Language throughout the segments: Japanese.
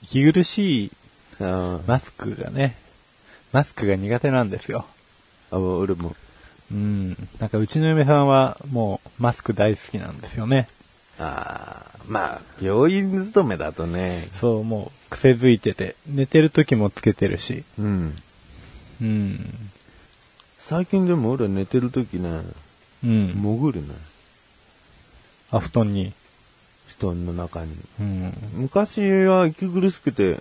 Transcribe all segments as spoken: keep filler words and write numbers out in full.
息苦しいマスクがね、マスクが苦手なんですよ。 あ、俺も。 うん。なんかうちの嫁さんはもうマスク大好きなんですよね。 ああ、まあ、病院勤めだとね。 そう、もう癖づいてて、寝てる時もつけてるし。 うん。 うん。 最近でも俺寝てる時ね、 うん。 潜るね。 あ、布団に。 布団の中に。 うん。 昔は息苦しくて、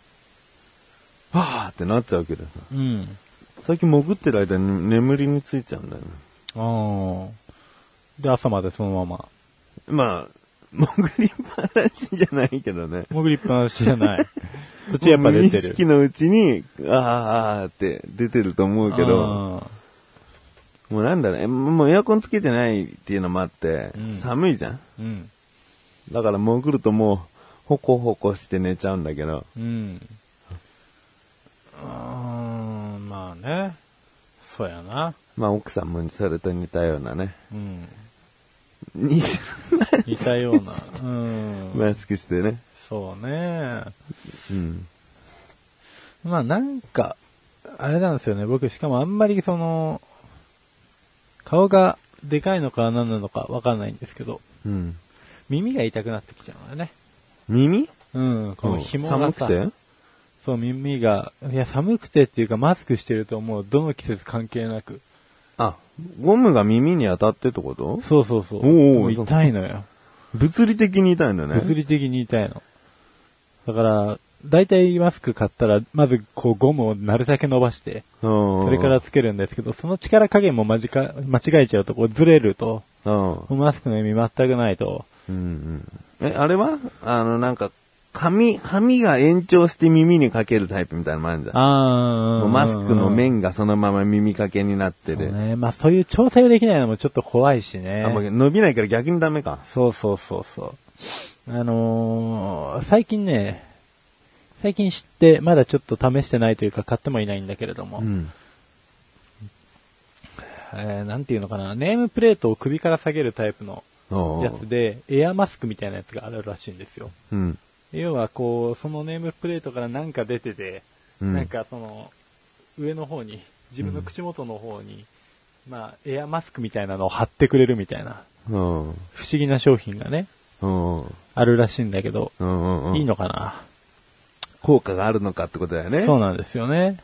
はぁーってなっちゃうけどさ。 うん。 最近潜ってる間に眠りについちゃうんだよね。 ああ。で、朝までそのまま。 まあ、潜りっぱなしじゃないけどね。 潜りっぱなしじゃない。そっちやっぱ出てる。 無意識のうちに、あーあーって出てると思うけど、もうなんだろう、もうエアコンつけてないっていうのもあって、うん、寒いじゃん、 うん、 だから潜るともう、ほこほこして寝ちゃうんだけど。 うん。うーん、まあね。そうやな。 まあ奥さんもそれと似たようなね。 うん。 似似たような。うん。 マスクしてね。 そうね。 うん。 まあなんか、あれなんですよね。僕しかもあんまりその、顔がでかいのか何なのかわかんないんですけど、 うん、 耳が痛くなってきちゃうのよね。 耳？ うん、この紐がさ、 寒くて？ そう、耳が、いや寒くてっていうかマスクしてるともうどの季節関係なく。 あ、ゴムが耳に当たってってこと？ そうそうそう。 おー、 痛いのよ。 物理的に痛いのね。 物理的に痛いの。だから、だいたいマスク買ったら、まずこうゴムをなるだけ伸ばして、それからつけるんですけど、その力加減も間違えちゃうと、こうずれると、マスクの意味全くないと。 うんうん、え、あれはあの、なんか、髪、髪が延長して耳にかけるタイプみたいなのもあるじゃん。 あもうマスクの面がそのまま耳かけになってる。 そうね。まあそういう調整できないのもちょっと怖いしね。 あ、もう伸びないから逆にダメか。 そうそうそうそう。あのー、最近ね、最近知って、まだちょっと試してないというか買ってもいないんだけれども、うん、えー、なんていうのかな、ネームプレートを首から下げるタイプのやつで、エアマスクみたいなやつがあるらしいんですよ。うん、要はこう、そのネームプレートからなんか出てて、うん、なんかその、上の方に、自分の口元の方に、うん、まあ、エアマスクみたいなのを貼ってくれるみたいな、うん、不思議な商品がね、うん、あるらしいんだけど、うんうんうん、いいのかな？ 効果があるのかってことだよね。 そうなんですよね。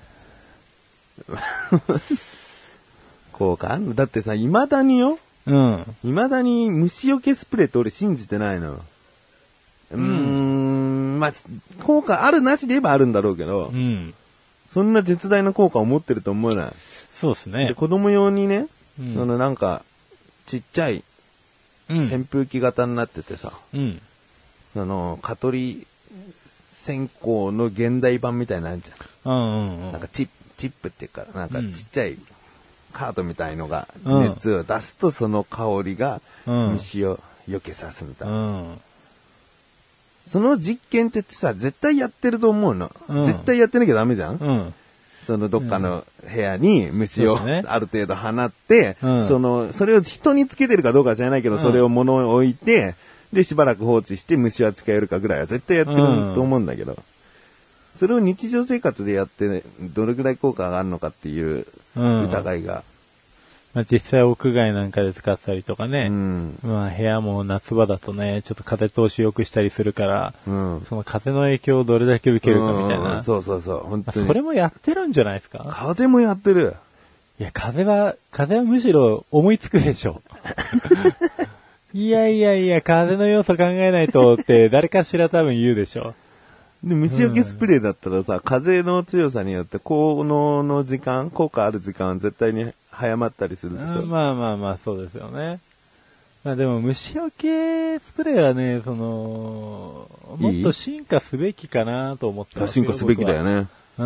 効果あんの？だってさ、未だによ。うん。未だに虫除けスプレーって俺信じてないの。うーん、まあ、効果あるなしで言えばあるんだろうけど、うん。そんな絶大な効果を持ってると思えない。 そうですね。 で、子供用にね、うん、あのなんか、ちっちゃい、扇風機型になっててさ、うん。あの、蚊取り、線香の現代版みたいなのあるじゃん。うんうんうん、なんかチップ、チップっていうか、なんかちっちゃいカードみたいのが熱を出すとその香りが虫を避けさすみたいな。うん、その実験ってさ、絶対やってると思うの。うん、絶対やってなきゃダメじゃん、うん、そのどっかの部屋に虫をある程度放って、うん、その、それを人につけてるかどうかは知らないけど、うん、それを物を置いて、で、しばらく放置して虫は使えるかぐらいは絶対やってると思うんだけど、うん、それを日常生活でやって、ね、どれくらい効果があるのかっていう疑いが。うんまあ、実際屋外なんかで使ったりとかね、うん、まあ部屋も夏場だとね、ちょっと風通し良くしたりするから、うん、その風の影響をどれだけ受けるかみたいな。 うん、そうそうそう、本当に。 まあ、それもやってるんじゃないですか？ 風もやってる。 いや、風は、風はむしろ思いつくでしょ。いやいやいや、風の要素考えないとって誰かしら多分言うでしょ。 で、虫除けスプレーだったらさ、うん、風の強さによって効能の時間、効果ある時間は絶対に早まったりするでしょ。 まあまあまあ、そうですよね。まあでも虫除けスプレーはね、その、もっと進化すべきかなと思ってますよ。 進化すべきだよね。 うん。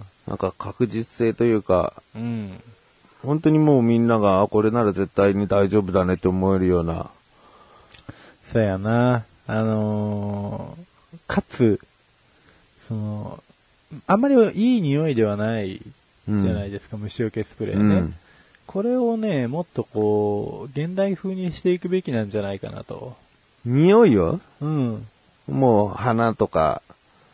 なんか確実性というか、うん。本当にもうみんなが、あ、これなら絶対に大丈夫だねって思えるような。 そうやな。あのー、かつ、その、あんまりいい匂いではないじゃないですか、うん、虫除けスプレーね、うん。これをね、もっとこう、現代風にしていくべきなんじゃないかなと。 匂いは？ うん。 もう、花とか、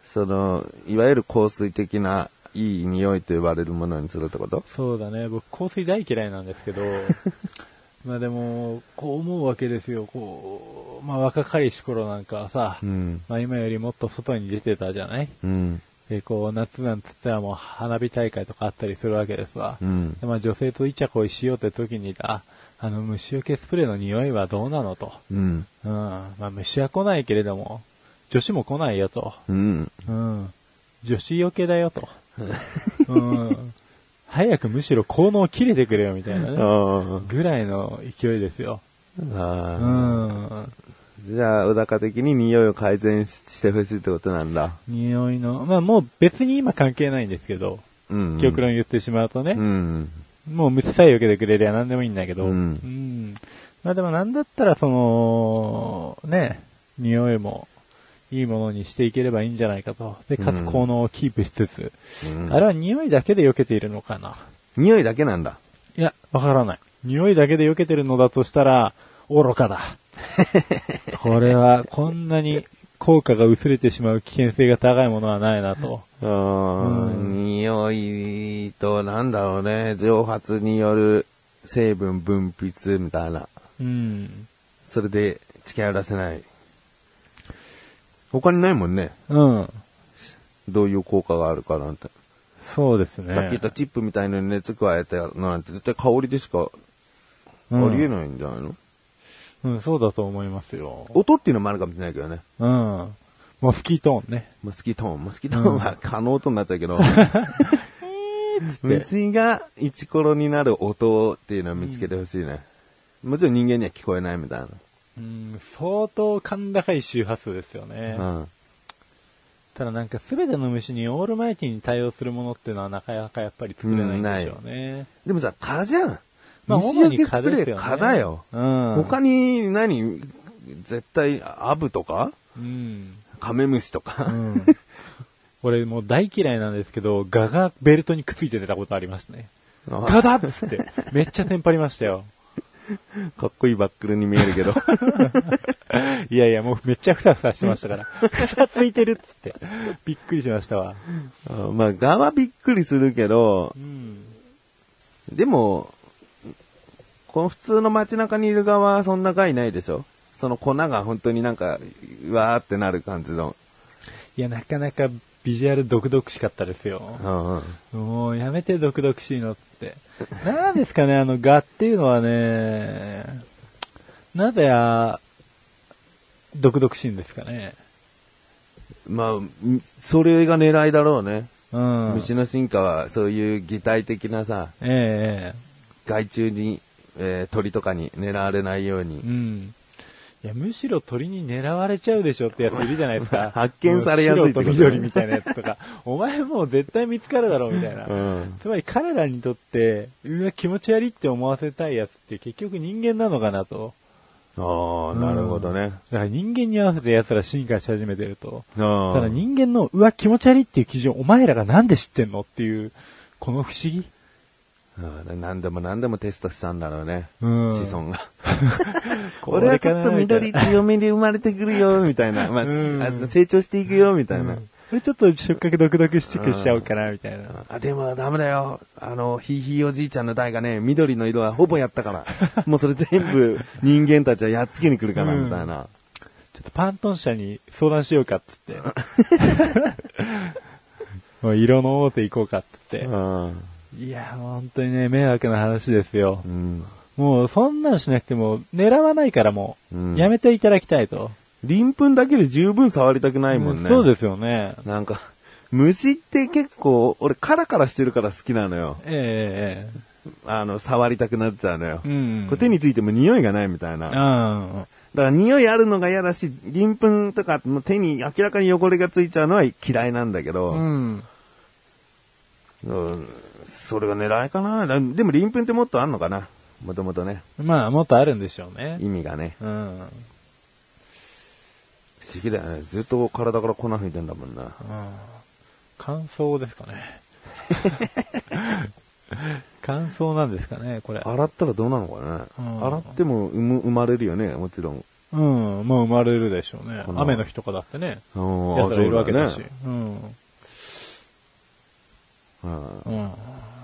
その、いわゆる香水的ないい匂いと呼ばれるものにするってこと？ そうだね。僕香水大嫌いなんですけど、まあでも、こう思うわけですよ。こう、まあ若かりし頃なんかはさ、うん、まあ今よりもっと外に出てたじゃない？うん。で、こう夏なんつったらもう花火大会とかあったりするわけですわ。うん。でまあ女性とイチャコイしようって時に、あ、あの虫除けスプレーの匂いはどうなのと。うん。うん。まあ虫は来ないけれども、女子も来ないよと。うん。うん。女子よけだよと。うん。早くむしろ効能を切れてくれよみたいなね。ぐらいの勢いですよ。あうん。じゃあ、小高的に匂いを改善してほしいってことなんだ。 匂いの、まあもう別に今関係ないんですけど、うんうん、極論言ってしまうとね。うん、もう虫さえよけてくれりゃ何でもいいんだけど、うんうん、まあでもなんだったらその、ね、匂いも、いいものにしていければいいんじゃないかと。で、かつ効能をキープしつつ、うん、あれは匂いだけで避けているのかな。 匂いだけなんだ。 いや、わからない。匂いだけで避けてるのだとしたら、愚かだ。これは、こんなに効果が薄れてしまう危険性が高いものはないなと。 うん、匂いと、なんだろうね、蒸発による成分分泌みたいな。うん。それで、付き合い出せない。他にないもんね。うん。どういう効果があるかなんて。 そうですね。 さっき言ったチップみたいのに熱加えたのなんて絶対香りでしかありえないんじゃないの？ うん、うん、そうだと思いますよ。 音っていうのもあるかもしれないけどね。 うん。モスキートーンね。 モスキートーン。モスキートーンは可能音になっちゃうけど。虫がイチコロになる音っていうのを見つけてほしいね、うん。もちろん人間には聞こえないみたいな。 うん、相当甲高い周波数ですよね。うん、ただなんか全ての虫にオールマイティに対応するものっていうのはなかなかやっぱり作れないんでしょうね。 うん、でもさ、蚊じゃん。 まあ、主に蚊ですよね。 蚊だよ。うん、他に何絶対アブとか、うん、カメムシとか。うん、 俺もう大嫌いなんですけど、ガがベルトにくっついて出たことありますね。ガだっつってめっちゃテンパりましたよ。 かっこいいバックルに見えるけど。 いやいや、もうめっちゃふさふさしてましたから。ふさついてるっつって。びっくりしましたわ。 あまあ、ガはびっくりするけど、うん、でも、この普通の街中にいるガはそんなガいないでしょ？その粉が本当になんか、うわーってなる感じの。 いや、なかなかビジュアル毒々しかったですよ。うんうん、もうやめて毒々しいのっつって。なんですかね、あのガっていうのはね、なぜや、毒々しいんですかね。 まあ、それが狙いだろうね。うん、虫の進化はそういう擬態的なさ、ええ、害虫に、えー、鳥とかに狙われないように。うん、 いや、むしろ鳥に狙われちゃうでしょってやついるじゃないですか。 発見されやすいってこと。白と緑みたいなやつとか。お前もう絶対見つかるだろうみたいな。うん、つまり彼らにとって、うわ、気持ち悪いって思わせたいやつって結局人間なのかなと。 ああ、なるほどね。 だから人間に合わせて奴ら進化し始めてると。ただ人間の、うわ、気持ち悪いっていう基準、お前らがなんで知ってんのっていう、この不思議。 何でも何でもテストしたんだろうね。うん、子孫が。俺はちょっと緑強めで生まれてくるよ、みたいな。まあ、うん、成長していくよ、みたいな。 うん、これちょっと触覚ドクドクしくしちゃおうかな、みたいな。 あ、でもダメだよ。あの、ひいひいおじいちゃんの代がね、緑の色はほぼやったから。もうそれ全部人間たちはやっつけに来るかな、みたいな、うん。 ちょっとパントン社に相談しようか、っつって。もう色の大手行こうか、っつって。うんいや、本当にね、迷惑な話ですよ。うん、もう、そんなんしなくても、狙わないからもう、うん、やめていただきたいと。 鱗粉だけで十分触りたくないもんね。うん、 そうですよね。 なんか、虫って結構、俺カラカラしてるから好きなのよ。 ええええ。 あの、触りたくなっちゃうのよ。うん、こう手についても匂いがないみたいな。うん、だから匂いあるのが嫌だし、鱗粉とか手に明らかに汚れがついちゃうのは嫌いなんだけど、うんうんそれが狙いかな。でも鱗粉ってもっとあんのかな。もともとね。 まあもっとあるんでしょうね。 意味がね。うん。不思議だよね。ずっと体から粉吹いてんだもんな。うん。 乾燥ですかね。乾燥なんですかね、これ。 洗ったらどうなのかね。うん、洗っても生む生まれるよね、もちろん。 うん、まあ生まれるでしょうね。雨の日とかだってね。奴らいるわけだし。う、ね、うん。 うん。腸、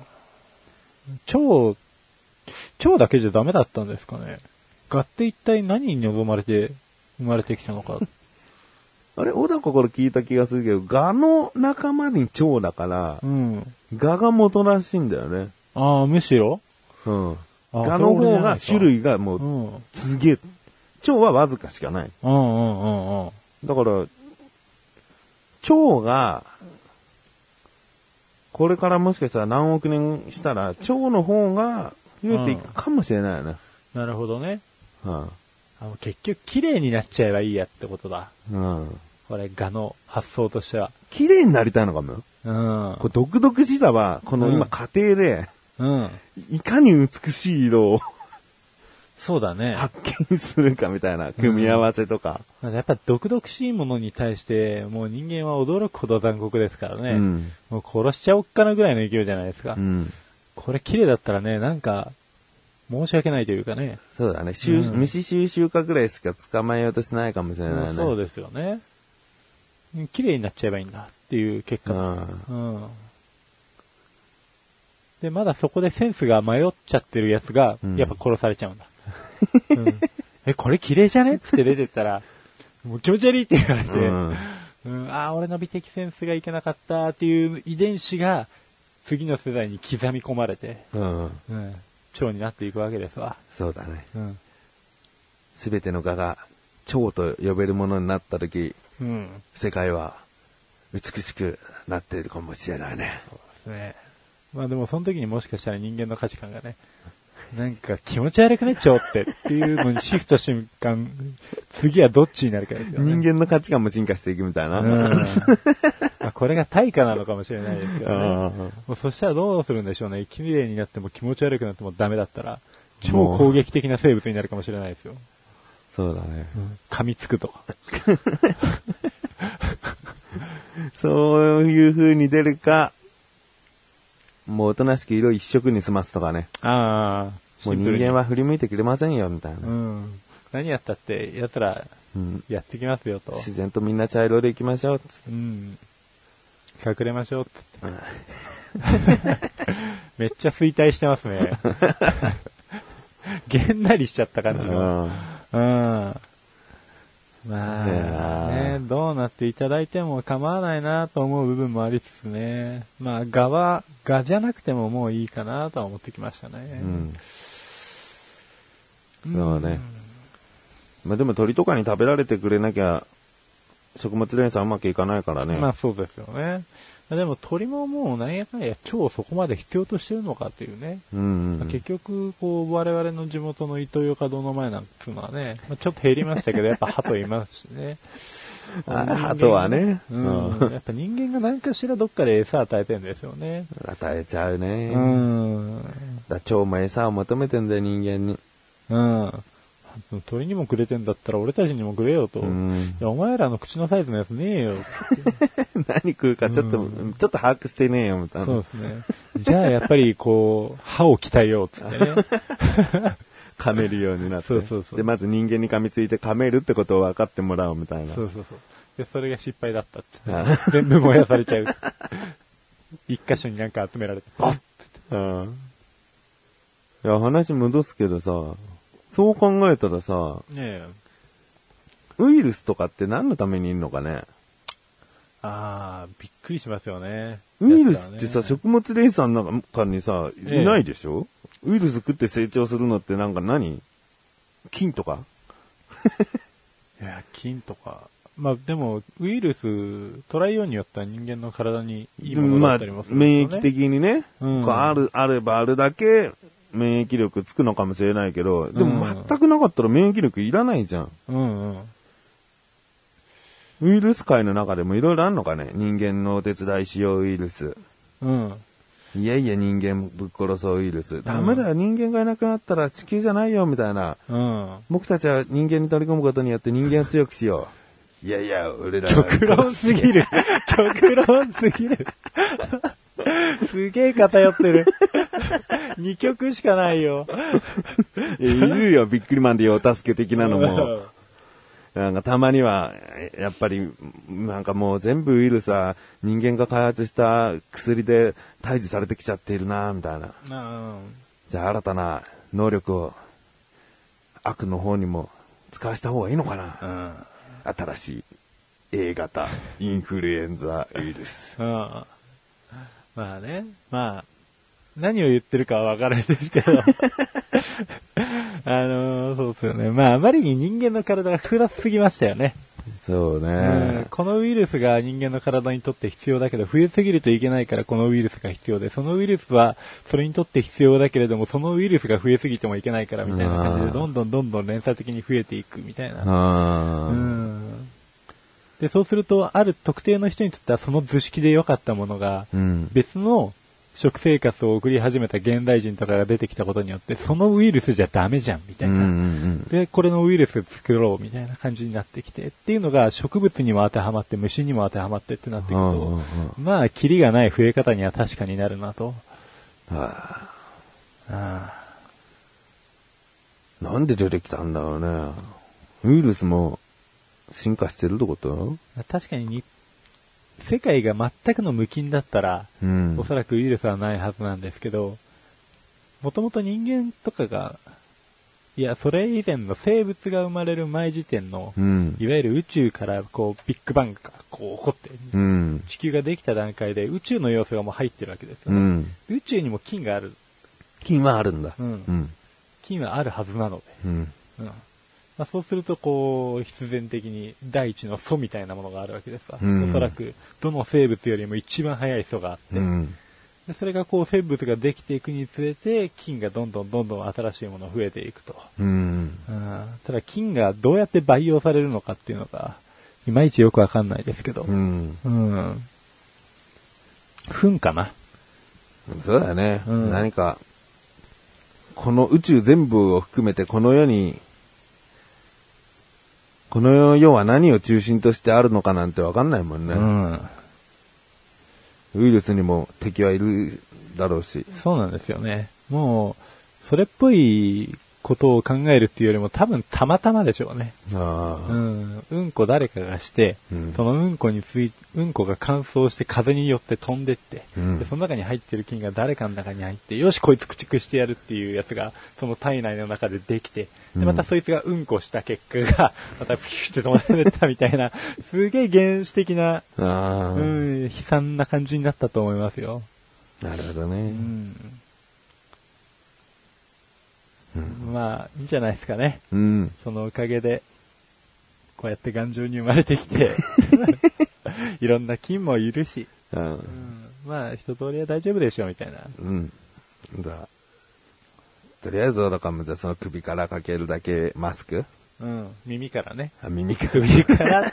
腸だけじゃダメだったんですかね。蛾って一体何に望まれて生まれてきたのか。 あれ、小高から聞いた気がするけど、蛾の仲間に蝶だから、うん。蛾が元らしいんだよね。 ああ、むしろうん。蛾の方が種類がもう、うん、すげえ。蝶はわずかしかない。うんうんうんうん。だから、蝶が、これからもしかしたら何億年したら、蝶の方が増えていくかもしれないよね。 うん、なるほどね。うん。あの結局綺麗になっちゃえばいいやってことだ。うん。これ、蛾の発想としては。 綺麗になりたいのかも。うん。これ独々しさは、この今家庭で、うん。いかに美しい色を、 そうだね。 発見するかみたいな組み合わせとか。 うん、やっぱ毒々しいものに対して、もう人間は驚くほど残酷ですからね。うん、もう殺しちゃおっかなぐらいの勢いじゃないですか。うん、これ綺麗だったらね、なんか、申し訳ないというかね。 そうだね。うん、虫収集家ぐらいしか捕まえようとしないかもしれないね。 そうですよね。綺麗になっちゃえばいいんだっていう結果。うんうん、で、まだそこでセンスが迷っちゃってるやつが、やっぱ殺されちゃうんだ。うん、え、これ綺麗じゃねって出てったら、もう気持ち悪いって言われて、うんうん、ああ、俺の美的センスがいけなかったっていう遺伝子が次の世代に刻み込まれて、うんうん、蝶になっていくわけですわ。 そうだね。すべ、うん、ての蛾が蝶と呼べるものになったとき、うん、世界は美しくなっているかもしれないね。 そうですね。まあでもその時にもしかしたら人間の価値観がね、なんか気持ち悪くねっちゃおうってっていうのにシフト瞬間、次はどっちになるかですよね。 人間の価値観も進化していくみたいな。うんまあこれが対価なのかもしれないですけどね。もうそしたらどうするんでしょうね。綺麗になっても気持ち悪くなってもダメだったら、超攻撃的な生物になるかもしれないですよ。 そうだね。 うん、噛みつくと。 そういう風に出るか、もうおとなしく色一色に済ますとかね。ああ。もう人間は振り向いてくれませんよ、みたいな。うん。 何やったって、やったら、やってきますよと、うん。 自然とみんな茶色で行きましょう、つって。うん。 隠れましょう、つって。めっちゃ衰退してますね。げんなりしちゃった感じの。うん。まあ、ね、どうなっていただいても構わないなと思う部分もありつつね。まあ、蛾は、蛾じゃなくてももういいかなとは思ってきましたね。うん。 そうね。まあでも鳥とかに食べられてくれなきゃ、食物連鎖うまくいかないからね。 まあそうですよね。でも鳥ももうなんやかんや腸をそこまで必要としてるのかっていうね。うんうんうん、結局、こう、我々の地元の糸魚川堂の前なんつうのはね、まあ、ちょっと減りましたけど、やっぱ鳩いますしね。 鳩はね、 うん。やっぱ人間が何かしらどっかで餌与えてるんですよね。 与えちゃうね。うん。だ腸も餌を求めてんだよ、人間に。うん。 鳥にもくれてんだったら俺たちにもくれよと。うん、いやお前らの口のサイズのやつねえよ。 何食うかちょっと、うん、ちょっと把握してねえよみたいな。 そうですね。じゃあやっぱりこう、歯を鍛えようっつってね。 噛めるようになって。 そうそうそう。 で、まず人間に噛みついて噛めるってことを分かってもらおうみたいな。 そうそうそう。で、それが失敗だったっつって、ね。全部燃やされちゃう。一箇所になんか集められて、パッって。うん。 いや、話戻すけどさ、そう考えたらさ、ねえ、ウイルスとかって何のためにいるのかね。 ああ、びっくりしますよね。 ウイルスってさ、ね、食物連鎖の中にさ、いないでしょ、ええ、ウイルス食って成長するのってなんか何？菌とかいや、菌とか。まあでも、ウイルス、捉えようによっては人間の体にいいものだったりもするんですよね。 まあ、免疫的にね、うん、ある、あればあるだけ、免疫力つくのかもしれないけど、でも全くなかったら免疫力いらないじゃん。うんうん、ウイルス界の中でもいろいろあるのかね。人間のお手伝いしようウイルス。うん、いやいや人間ぶっ殺そうウイルス。ダメだよ、人間がいなくなったら地球じゃないよみたいな。うん、僕たちは人間に取り込むことによって人間を強くしよう。いやいや、俺らは。 極論すぎる。極論すぎる。すげえ偏ってる。二曲しかないよ。 いるよ、ビックリマンでよ、お助け的なのも。 なんかたまには、やっぱり、なんかもう全部ウイルスは人間が開発した薬で退治されてきちゃっているな、みたいな。うん、じゃあ新たな能力を悪の方にも使わした方がいいのかな。うん、新しい A 型インフルエンザウイルス。うん、 まあね、まあ、何を言ってるかはわからないですけど。あのー、そうですよね。まあ、あまりに人間の体が複雑すぎましたよね。 そうね、 うん。このウイルスが人間の体にとって必要だけど、増えすぎるといけないからこのウイルスが必要で、そのウイルスはそれにとって必要だけれども、そのウイルスが増えすぎてもいけないからみたいな感じで、どんどんどんどん連鎖的に増えていくみたいな。うん。で、そうすると、ある特定の人にとってはその図式で良かったものが、別の食生活を送り始めた現代人とかが出てきたことによって、そのウイルスじゃダメじゃん、みたいな。うんうんうん、で、これのウイルス作ろう、みたいな感じになってきて、っていうのが植物にも当てはまって、虫にも当てはまってってなっていくと、うんうんうん、まあ、キリがない増え方には確かになるなと。はあはあ、なんで出てきたんだろうね。ウイルスも進化してるってこと？ 確かに世界が全くの無菌だったら、うん、おそらくウイルスはないはずなんですけど、もともと人間とかが、いや、それ以前の生物が生まれる前時点の、うん、いわゆる宇宙からこうビッグバンがこう起こって、うん、地球ができた段階で宇宙の要素がもう入ってるわけですよね。うん、宇宙にも菌がある。 菌はあるんだ。うんうん、菌はあるはずなので。うんうんまあ、そうすると、こう、必然的に大地の祖みたいなものがあるわけですわ。うん、おそらく、どの生物よりも一番早い祖があって、うん、でそれがこう、生物ができていくにつれて、菌がどんどんどんどん新しいものが増えていくと。うんうん、ただ、菌がどうやって培養されるのかっていうのが、いまいちよくわかんないですけど。うんうん、糞かな。 そうだね。うん、何か、この宇宙全部を含めてこの世に、この世は何を中心としてあるのかなんてわかんないもんね、うん。ウイルスにも敵はいるだろうし。 そうなんですよね。もう、それっぽいことを考えるっていうよりも多分たまたまでしょうね。あうん、うんこ誰かがして、うん、そのうんこについ、うんこが乾燥して風によって飛んでって、うん、でその中に入ってる菌が誰かの中に入って、よしこいつ駆逐してやるっていうやつがその体内の中でできて、でまたそいつがうんこした結果がまたピューって飛んでったみたいな、すげえ原始的な、うん、悲惨な感じになったと思いますよ。 なるほどね。うんうん、まあ、いいんじゃないですかね。うん。そのおかげで、こうやって頑丈に生まれてきて、いろんな菌もいるし、うんうん、まあ、一通りは大丈夫でしょう、みたいな。うん。 だとりあえず、だから、その首からかけるだけマスク？ うん。耳からね。 あ、耳から。 首からって。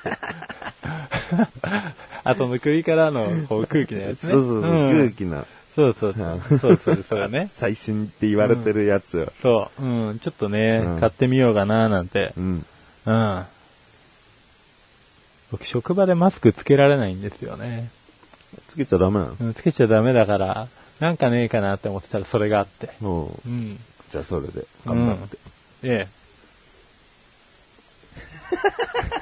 あ、その首からのこう空気のやつね。 そうそうそう、うん、空気の。 そうそうそう。そうそう、それね。 最新って言われてるやつを、うん。 そう。うん。ちょっとね、うん、買ってみようかななんて。うん。うん。僕、職場でマスクつけられないんですよね。 つけちゃダメなの？ うん、つけちゃダメだから、なんかねえかなって思ってたらそれがあって。うん。 じゃあそれで、頑張って。うん、ええ。